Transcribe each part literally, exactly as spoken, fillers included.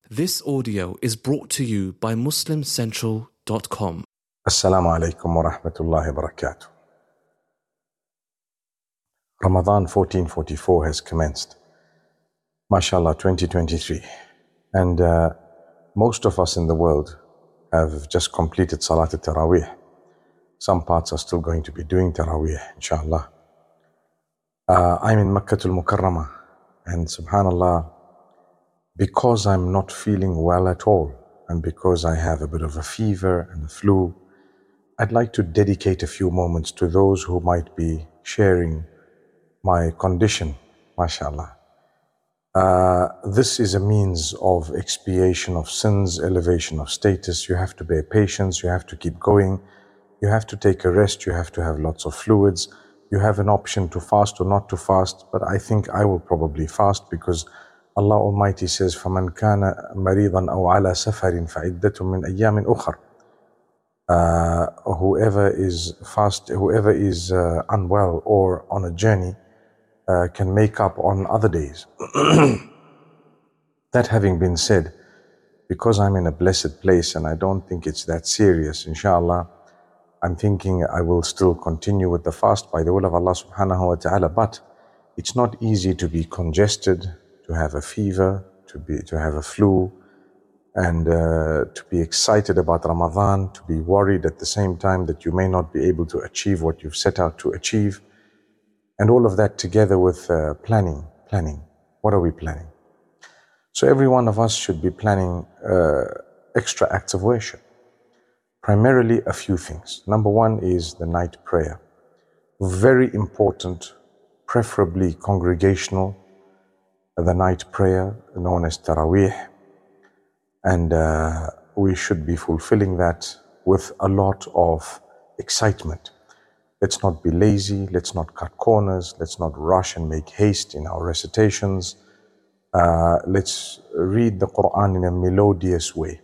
This audio is brought to you by Muslim Central dot com. Assalamu alaikum wa rahmatullahi wa barakatuh. Ramadan fourteen forty-four has commenced. MashaAllah, twenty twenty-three. And uh, most of us in the world have just completed Salat al-Taraweeh. Some parts are still going to be doing Taraweeh, inshallah. Uh, I'm in Makkah al-Mukarramah, and subhanallah, because I'm not feeling well at all, and because I have a bit of a fever and a flu, I'd like to dedicate a few moments to those who might be sharing my condition, mashallah. Uh, this is a means of expiation of sins, elevation of status. You have to bear patience, you have to keep going, you have to take a rest, you have to have lots of fluids. You have an option to fast or not to fast, but I think I will probably fast because Allah Almighty says, فَمَنْ كَانَ مَرِيضًا أَوْ عَلَى سَفَرٍ فَعِدَّةٌ مِّنْ أَيَّامٍ أُخَرٍ. Uh, whoever is fast, whoever is uh, unwell or on a journey uh, can make up on other days. That having been said, because I'm in a blessed place and I don't think it's that serious, inshallah, I'm thinking I will still continue with the fast by the will of Allah subhanahu wa ta'ala, but it's not easy to be congested, to have a fever, to be to have a flu, and uh, to be excited about Ramadan, to be worried at the same time that you may not be able to achieve what you've set out to achieve, and all of that together with uh, planning, planning. What are we planning? So every one of us should be planning uh, extra acts of worship. Primarily a few things. Number one is the night prayer. Very important, preferably congregational, the night prayer known as Taraweeh. And uh, we should be fulfilling that with a lot of excitement. Let's not be lazy, let's not cut corners, let's not rush and make haste in our recitations. Uh, let's read the Quran in a melodious way.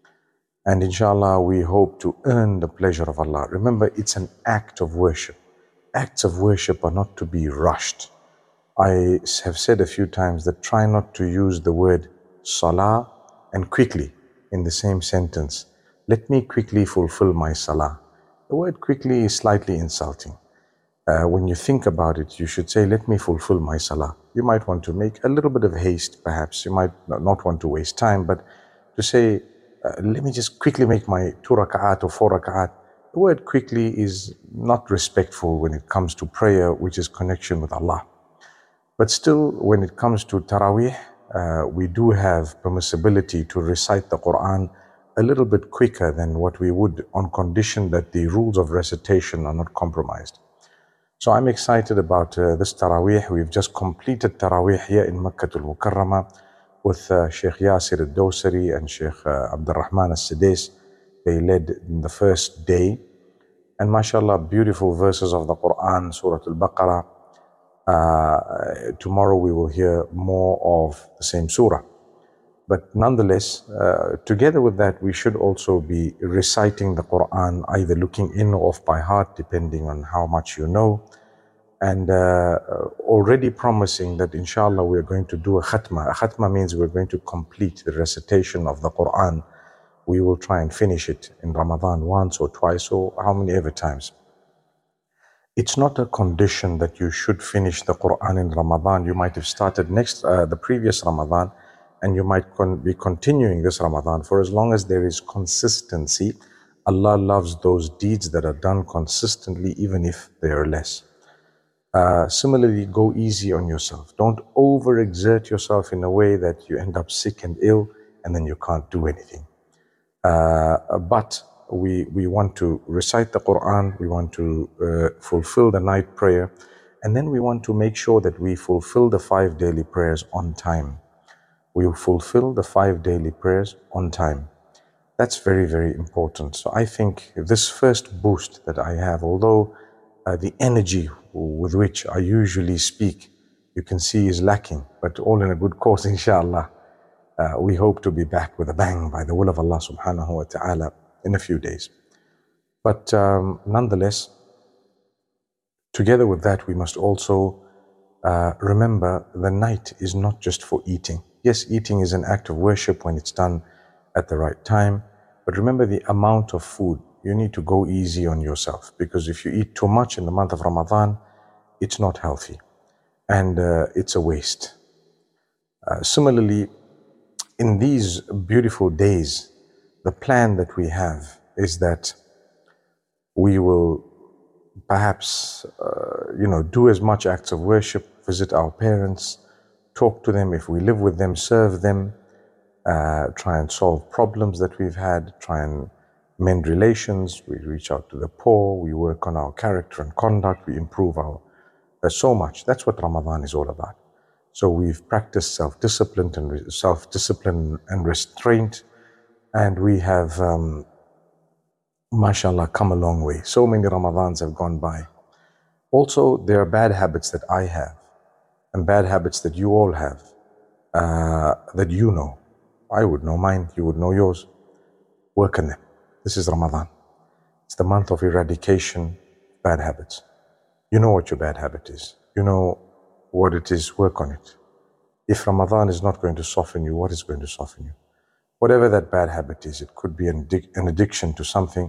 And inshallah, we hope to earn the pleasure of Allah. Remember, it's an act of worship. Acts of worship are not to be rushed. I have said a few times that try not to use the word salah and quickly in the same sentence. Let me quickly fulfill my salah. The word quickly is slightly insulting. Uh, when you think about it, you should say, let me fulfill my salah. You might want to make a little bit of haste, perhaps. You might not want to waste time, but to say, uh, let me just quickly make my two raka'at or four raka'at. The word quickly is not respectful when it comes to prayer, which is connection with Allah. But still, when it comes to Taraweeh, uh, we do have permissibility to recite the Quran a little bit quicker than what we would on condition that the rules of recitation are not compromised. So I'm excited about uh, this Taraweeh. We've just completed Taraweeh here in Makkah al-Mukarramah with uh, Sheikh Yasir al-Dawsari and Sheikh uh, Abdul Rahman al-Sidais. They led in the first day. And mashallah, beautiful verses of the Quran, Surah al-Baqarah. Uh, tomorrow we will hear more of the same surah. But nonetheless, uh, together with that, we should also be reciting the Quran, either looking in or off by heart, depending on how much you know. And uh, already promising that inshallah we're going to do a khatma. A khatma means we're going to complete the recitation of the Quran. We will try and finish it in Ramadan once or twice or how many ever times. It's not a condition that you should finish the Quran in Ramadan. You might have started next, uh, the previous Ramadan, and you might con- be continuing this Ramadan. For as long as there is consistency, Allah loves those deeds that are done consistently, even if they are less. Uh, similarly, go easy on yourself. Don't overexert yourself in a way that you end up sick and ill, and then you can't do anything. Uh, but We, we want to recite the Quran, we want to uh, fulfill the night prayer, and then we want to make sure that we fulfill the five daily prayers on time. We will fulfill the five daily prayers on time. That's very, very important. So I think this first boost that I have, although uh, the energy with which I usually speak, you can see is lacking, but all in a good cause, inshallah. Uh, we hope to be back with a bang by the will of Allah subhanahu wa ta'ala in a few days. But um, nonetheless, together with that, we must also uh, remember the night is not just for eating. Yes, eating is an act of worship when it's done at the right time. But remember the amount of food. You need to go easy on yourself, because if you eat too much in the month of Ramadan, it's not healthy and uh, it's a waste. Uh, similarly, in these beautiful days, the plan that we have is that we will perhaps, uh, you know, do as much acts of worship, visit our parents, talk to them if we live with them, serve them, uh, try and solve problems that we've had, try and mend relations, we reach out to the poor, we work on our character and conduct, we improve our, uh, so much. That's what Ramadan is all about. So we've practiced self-discipline and re- self-discipline and restraint, and we have, um, mashallah, come a long way. So many Ramadans have gone by. Also, there are bad habits that I have, and bad habits that you all have, uh, that you know. I would know mine, you would know yours. Work on them. This is Ramadan. It's the month of eradication of bad habits. You know what your bad habit is. You know what it is, work on it. If Ramadan is not going to soften you, what is going to soften you? Whatever that bad habit is, it could be an, addic- an addiction to something.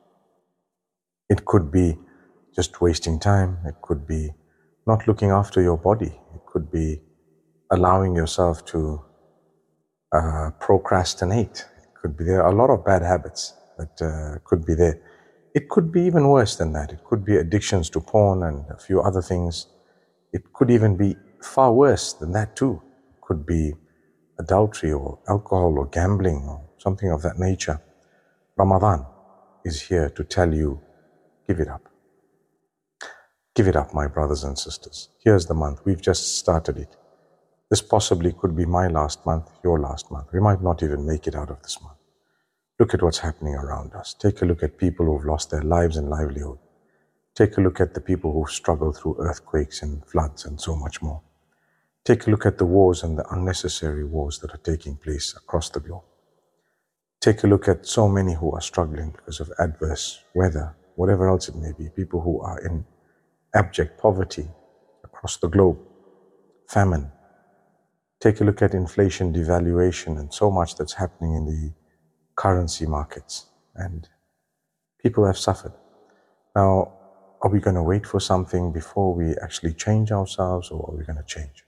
It could be just wasting time. It could be not looking after your body. It could be allowing yourself to uh, procrastinate. It could be, there are a lot of bad habits that uh, could be there. It could be even worse than that. It could be addictions to porn and a few other things. It could even be far worse than that too. It could be adultery or alcohol or gambling or something of that nature. Ramadan is here to tell you, give it up. Give it up, my brothers and sisters. Here's the month. We've just started it. This possibly could be my last month, your last month. We might not even make it out of this month. Look at what's happening around us. Take a look at people who've lost their lives and livelihood. Take a look at the people who've struggled through earthquakes and floods and so much more. Take a look at the wars and the unnecessary wars that are taking place across the globe. Take a look at so many who are struggling because of adverse weather, whatever else it may be, people who are in abject poverty across the globe, famine. Take a look at inflation, devaluation, and so much that's happening in the currency markets, and people have suffered. Now, are we going to wait for something before we actually change ourselves, or are we going to change?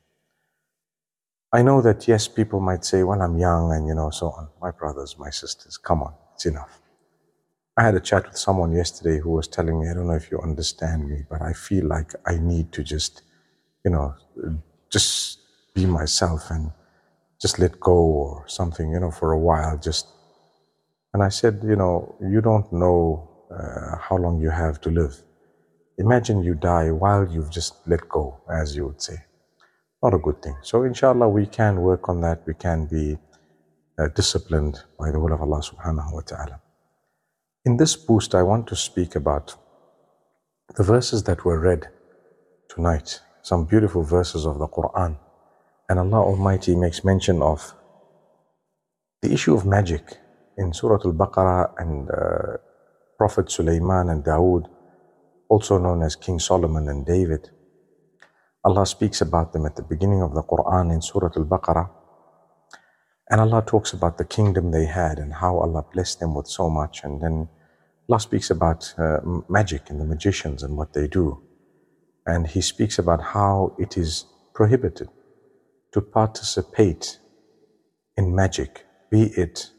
I know that, yes, people might say, well, I'm young and, you know, so on. My brothers, my sisters, come on, it's enough. I had a chat with someone yesterday who was telling me, I don't know if you understand me, but I feel like I need to just, you know, just be myself and just let go or something, you know, for a while, just. And I said, you know, you don't know uh, how long you have to live. Imagine you die while you've just let go, as you would say. Not a good thing. So inshallah, we can work on that. We can be uh, disciplined by the will of Allah subhanahu wa ta'ala. In this boost, I want to speak about the verses that were read tonight, some beautiful verses of the Quran. And Allah Almighty makes mention of the issue of magic in Surah Al-Baqarah, and uh, Prophet Sulaiman and Dawood, also known as King Solomon and David. Allah speaks about them at the beginning of the Quran in Surah Al-Baqarah. And Allah talks about the kingdom they had and how Allah blessed them with so much. And then Allah speaks about uh, magic and the magicians and what they do. And He speaks about how it is prohibited to participate in magic, be it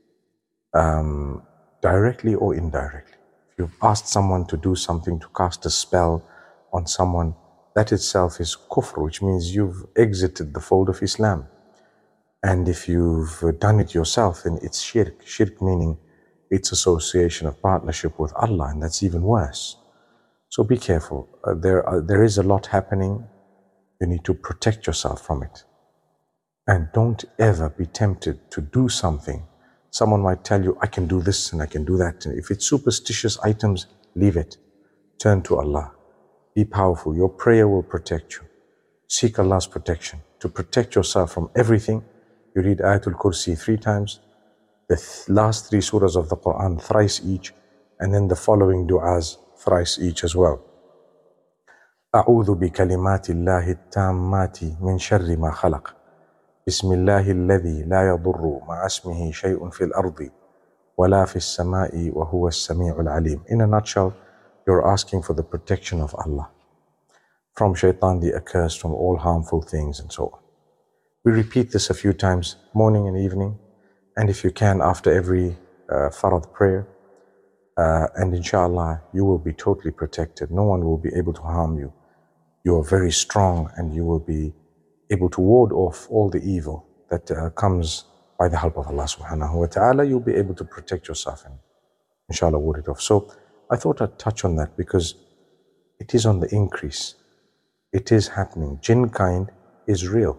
um, directly or indirectly. If you've asked someone to do something, to cast a spell on someone, that itself is kufr, which means you've exited the fold of Islam. And if you've done it yourself, then it's shirk. Shirk meaning it's association of partnership with Allah, and that's even worse. So be careful. Uh, there, are, there is a lot happening. You need to protect yourself from it. And don't ever be tempted to do something. Someone might tell you, I can do this and I can do that. And if it's superstitious items, leave it. Turn to Allah. Be powerful. Your prayer will protect you. Seek Allah's protection. To protect yourself from everything, you read Ayatul Kursi three times, the th- last three surahs of the Quran thrice each, and then the following du'as thrice each as well. أعوذ بكلمات الله التامات من شر ما خلق. بسم الله الذي لا يضر مع اسمه شيء في الأرض ولا في السماء وهو السميع العليم. In a nutshell, you're asking for the protection of Allah from shaitan the accursed, from all harmful things and so on. We repeat this a few times, morning and evening, and if you can, after every uh, farad prayer, uh, and inshallah, you will be totally protected. No one will be able to harm you. You are very strong, and you will be able to ward off all the evil that uh, comes by the help of Allah subhanahu wa ta'ala. You'll be able to protect yourself and inshallah ward it off. So I thought I'd touch on that because it is on the increase. It is happening. Jinn kind is real.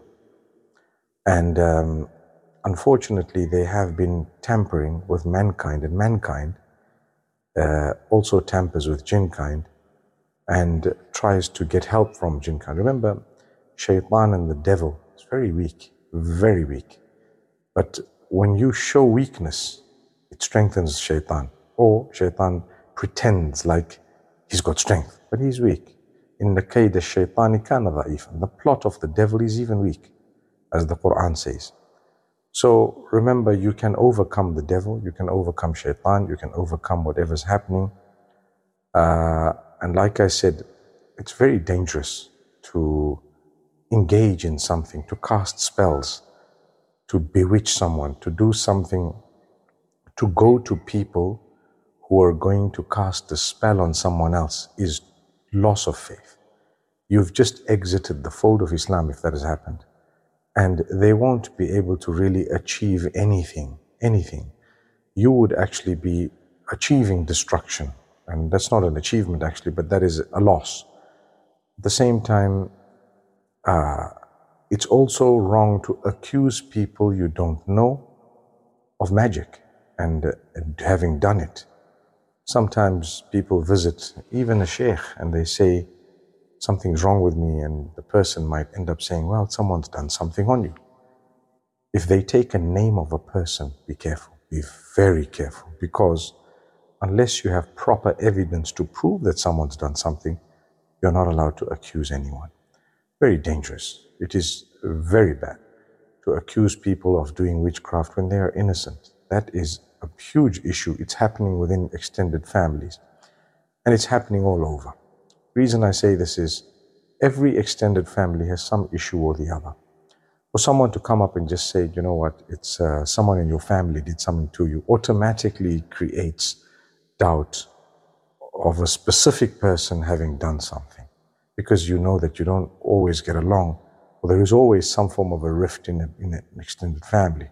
And um, unfortunately, they have been tampering with mankind, and mankind uh, also tampers with jinn kind and tries to get help from jinn kind. Remember, shaitan and the devil is very weak, very weak. But when you show weakness, it strengthens shaitan. Or shaitan pretends like he's got strength, but he's weak. In the kayd al-shaytani kana dha'ifan. The plot of the devil is even weak, as the Quran says. So remember, you can overcome the devil, you can overcome shaitan, you can overcome whatever's happening. Uh, and like I said, it's very dangerous to engage in something, to cast spells, to bewitch someone, to do something, to go to people who are going to cast a spell on someone else is loss of faith. You've just exited the fold of Islam if that has happened. And they won't be able to really achieve anything, anything. You would actually be achieving destruction. And that's not an achievement actually, but that is a loss. At the same time, uh, it's also wrong to accuse people you don't know of magic and, uh, and having done it. Sometimes people visit even a sheikh and they say, something's wrong with me, and the person might end up saying, well, someone's done something on you. If they take a name of a person, be careful, be very careful, because unless you have proper evidence to prove that someone's done something, you're not allowed to accuse anyone. Very dangerous. It is very bad to accuse people of doing witchcraft when they are innocent. That is a huge issue. It's happening within extended families, and it's happening all over. The reason I say this is every extended family has some issue or the other. For someone to come up and just say, you know what, it's uh, someone in your family did something to you, automatically creates doubt of a specific person having done something, because you know that you don't always get along, or there is always some form of a rift in, a, in an extended family.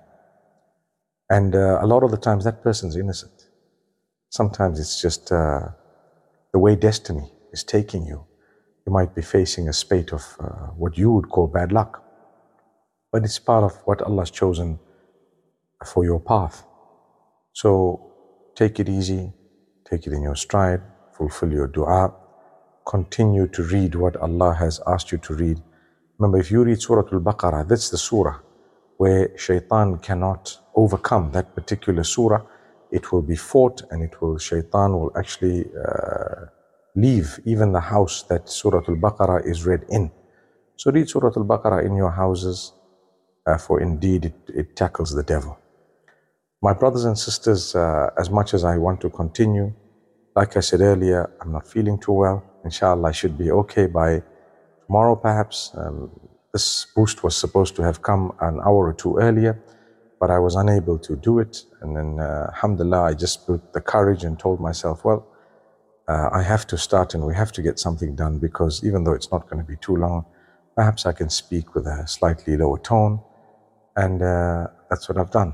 And uh, a lot of the times that person's innocent. Sometimes it's just uh, the way destiny is taking you. You might be facing a spate of uh, what you would call bad luck, but it's part of what Allah's chosen for your path. So take it easy, take it in your stride, fulfill your dua, continue to read what Allah has asked you to read. Remember, if you read Surah Al-Baqarah, that's the surah where shaitan cannot overcome. That particular surah, it will be fought, and it will, shaitan will actually uh, leave even the house that Surah Al-Baqarah is read in. So read Surah Al-Baqarah in your houses, uh, for indeed it, it tackles the devil. My brothers and sisters, uh, as much as I want to continue, like I said earlier, I'm not feeling too well. Inshallah, I should be okay by tomorrow perhaps. Um, this boost was supposed to have come an hour or two earlier, but I was unable to do it. And then, uh, alhamdulillah, I just built the courage and told myself, well, Uh, I have to start and we have to get something done, because even though it's not going to be too long, perhaps I can speak with a slightly lower tone, and uh, that's what I've done.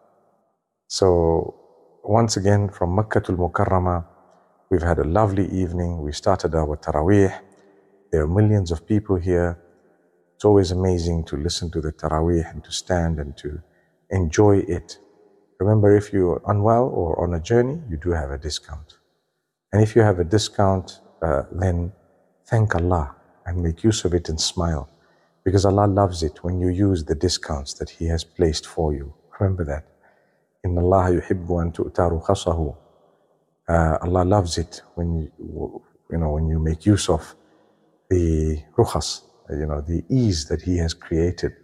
So once again, from Makkah to Mukarramah, we've had a lovely evening. We started our Taraweeh. There are millions of people here. It's always amazing to listen to the Taraweeh and to stand and to enjoy it. Remember, if you're unwell or on a journey, you do have a discount. And if you have a discount, uh, then thank Allah and make use of it and smile, because Allah loves it when you use the discounts that He has placed for you. Remember that. Inna Allah yuhibbu an tu'ta rukhasahu. Allah loves it when you, you know, when you make use of the rukhas, you know, the ease that He has created.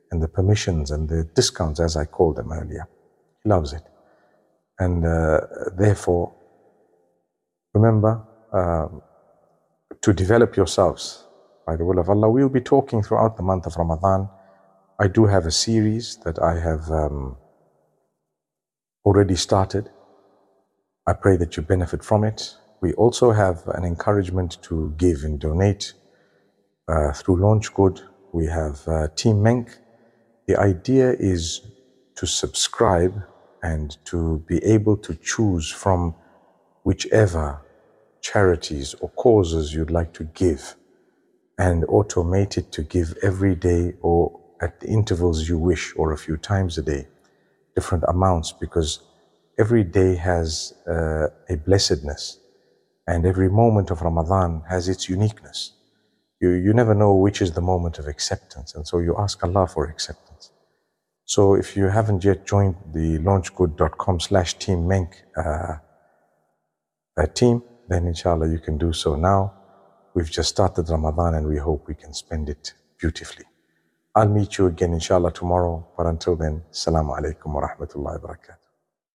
and the permissions and the discounts, as I called them earlier. He loves it. And uh, therefore, remember uh, to develop yourselves by the will of Allah. We'll be talking throughout the month of Ramadan. I do have a series that I have um, already started. I pray that you benefit from it. We also have an encouragement to give and donate uh, through LaunchGood. We have uh, Team Menk. The idea is to subscribe and to be able to choose from whichever charities or causes you'd like to give, and automate it to give every day or at the intervals you wish, or a few times a day, different amounts, because every day has uh, a blessedness, and every moment of Ramadan has its uniqueness. You, you never know which is the moment of acceptance, and so you ask Allah for acceptance. So if you haven't yet joined the launchgood dot com slash team menk uh, uh, team, then inshallah you can do so now. We've just started Ramadan and we hope we can spend it beautifully. I'll meet you again inshallah tomorrow, but until then, Assalamu alaikum wa rahmatullahi wa barakatuh.